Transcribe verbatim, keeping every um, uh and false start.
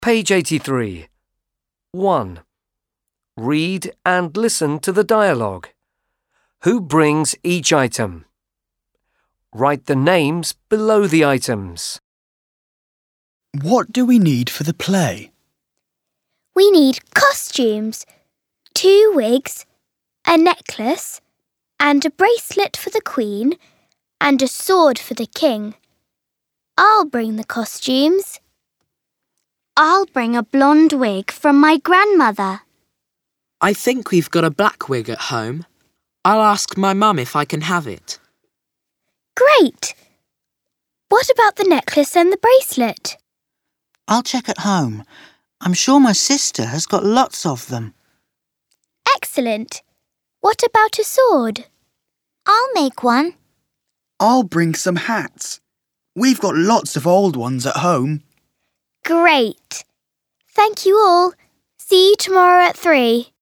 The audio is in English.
Page eighty-three. one. Read and listen to the dialogue. Who brings each item? Write the names below the items. What do we need for the play? We need costumes, two wigs, a necklace, and a bracelet for the Queen, and a sword for the King. I'll bring the costumes. I'll bring a blonde wig from my grandmother. I think we've got a black wig at home. I'll ask my mum if I can have it. Great! What about the necklace and the bracelet? I'll check at home. I'm sure my sister has got lots of them. Excellent! What about a sword? I'll make one. I'll bring some hats. We've got lots of old ones at home. Great! Thank you all. See you tomorrow at three.